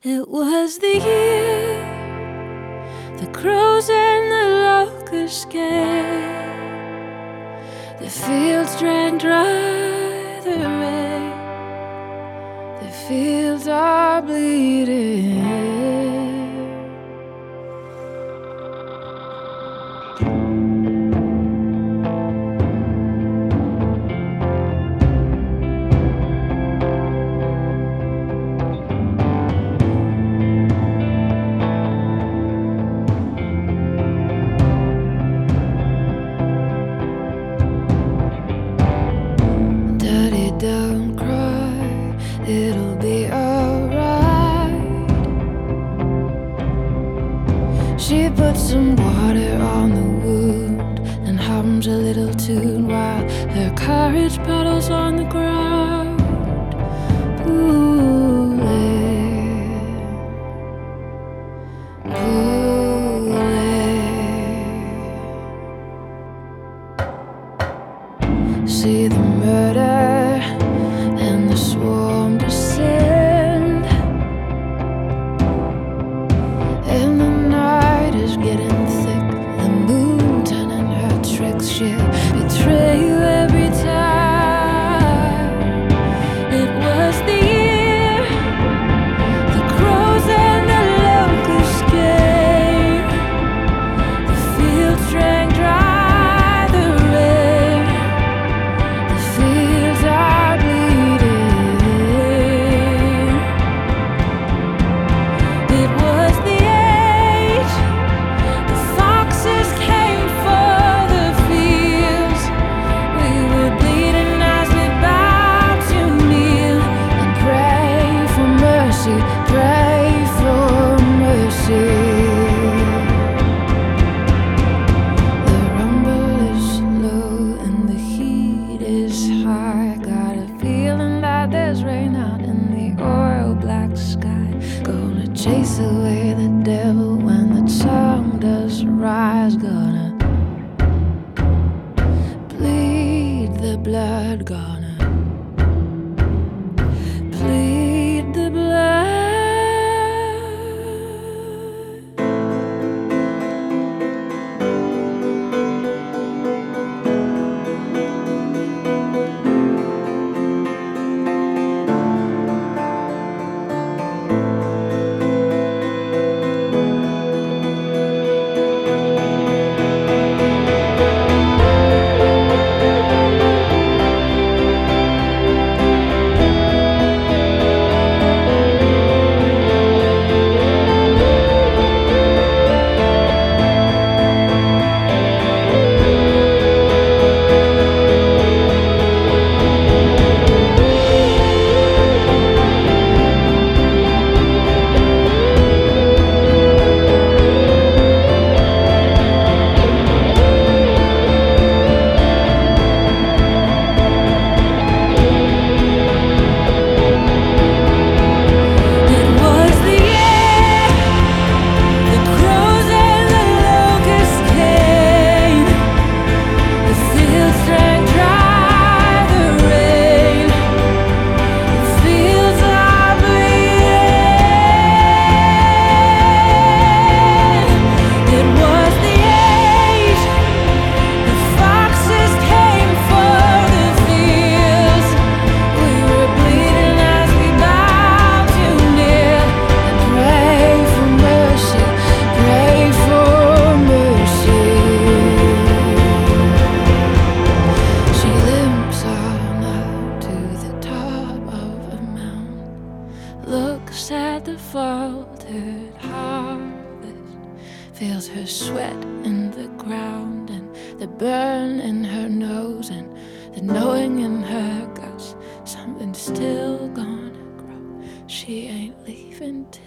It was the year the crows and the locusts came. The fields drank dry the rain. The fields are bleeding. Don't cry, it'll be alright. She puts some water on the wound and hums a little tune while her courage puddles on the ground. Pooling, pooling. See the murder and the swarm descend, and the night is getting thick. The moon turning her tricks, she'll betray you every time. It was the year the crows and the locusts came. The fields drank dry the rain. The fields are bleeding. It was the age the foxes came for the fields. We were bleeding as we bowed to kneel and pray for mercy, pray for mercy. The rumble is low and the heat is high. Got a feeling that there's rain out in the oil black sky. Gonna chase away the devil when the sun does rise. Gonna bleed the blood. Gonna bleed the blood. Looks at the faltered harvest, feels her sweat in the ground and the burn in her nose and the knowing in her guts. Something's still gonna grow. She ain't leaving till